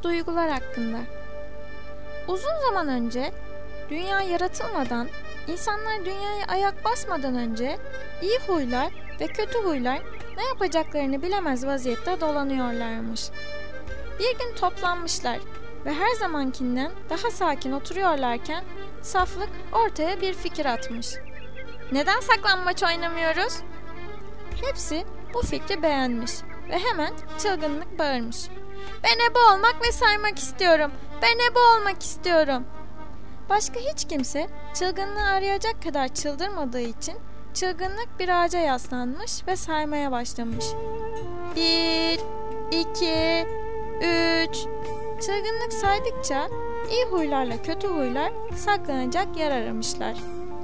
duygular hakkında. Uzun zaman önce, dünya yaratılmadan, insanlar dünyaya ayak basmadan önce iyi huylar ve kötü huylar ne yapacaklarını bilemez vaziyette dolanıyorlarmış. Bir gün toplanmışlar ve her zamankinden daha sakin oturuyorlarken saflık ortaya bir fikir atmış. Neden saklambaç oynamıyoruz? Hepsi bu fikri beğenmiş ve hemen çılgınlık bağırmış. Ben ebe olmak ve saymak istiyorum. Ben ebe olmak istiyorum. Başka hiç kimse çılgınlığı arayacak kadar çıldırmadığı için çılgınlık bir ağaca yaslanmış ve saymaya başlamış. 1, 2, 3. Çılgınlık saydıkça iyi huylarla kötü huylar saklanacak yer aramışlar.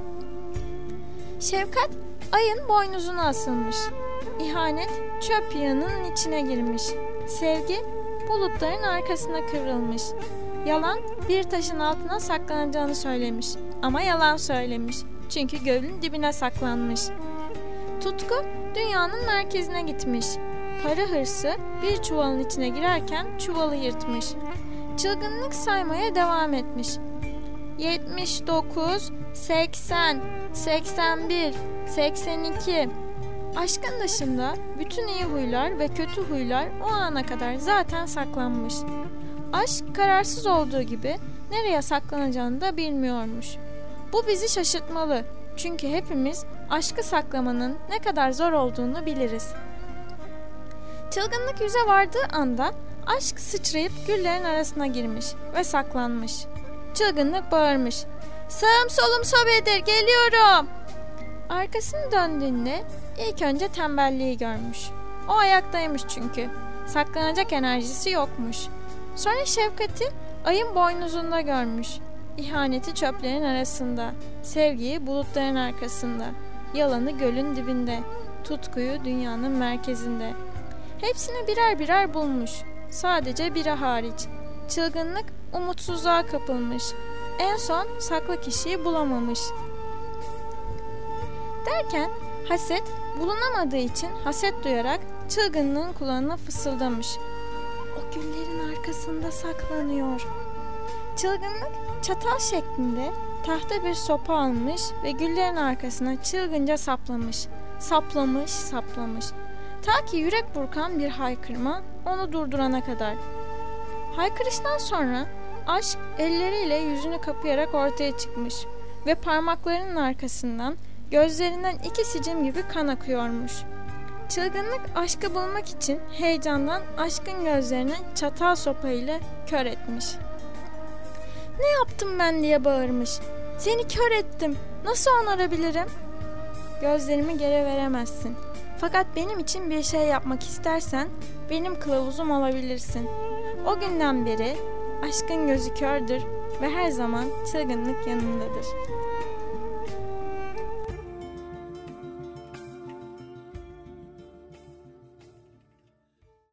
Şefkat ayın boynuzuna asılmış. İhanet çöp yığınının içine girmiş. Sevgi bulutların arkasına kıvrılmış. Yalan bir taşın altına saklanacağını söylemiş. Ama yalan söylemiş. Çünkü gölün dibine saklanmış. Tutku dünyanın merkezine gitmiş. Para hırsı bir çuvalın içine girerken çuvalı yırtmış. Çılgınlık saymaya devam etmiş. 79, 80, 81, 82. Aşkın dışında bütün iyi huylar ve kötü huylar o ana kadar zaten saklanmış. Aşk kararsız olduğu gibi nereye saklanacağını da bilmiyormuş. Bu bizi şaşırtmalı. Çünkü hepimiz aşkı saklamanın ne kadar zor olduğunu biliriz. Çılgınlık yüze vardığı anda aşk sıçrayıp güllerin arasına girmiş ve saklanmış. Çılgınlık bağırmış. Sağım solum sobedir, geliyorum. Arkasını döndüğünde ilk önce tembelliği görmüş. O ayaktaymış çünkü. Saklanacak enerjisi yokmuş. Sonra şefkati ayın boynuzunda görmüş. İhaneti çöplerin arasında. Sevgiyi bulutların arkasında. Yalanı gölün dibinde. Tutkuyu dünyanın merkezinde. Hepsini birer birer bulmuş. Sadece biri hariç. Çılgınlık umutsuzluğa kapılmış. En son saklı kişiyi bulamamış. Derken haset bulunamadığı için haset duyarak çılgınlığın kulağına fısıldamış. O güllerin arkasında saklanıyor. Çılgınlık çatal şeklinde tahta bir sopa almış ve güllerin arkasına çılgınca saplamış. Saplamış. Ta ki yürek burkan bir haykırma onu durdurana kadar. Haykırıştan sonra aşk elleriyle yüzünü kapayarak ortaya çıkmış ve parmaklarının arkasından gözlerinden 2 sicim gibi kan akıyormuş. Çılgınlık aşkı bulmak için heyecandan aşkın gözlerini çatal sopayla kör etmiş. Ne yaptım ben diye bağırmış. Seni kör ettim. Nasıl onarabilirim? Gözlerimi geri veremezsin. Fakat benim için bir şey yapmak istersen benim kılavuzum olabilirsin. O günden beri aşkın gözü kördür ve her zaman çılgınlık yanındadır.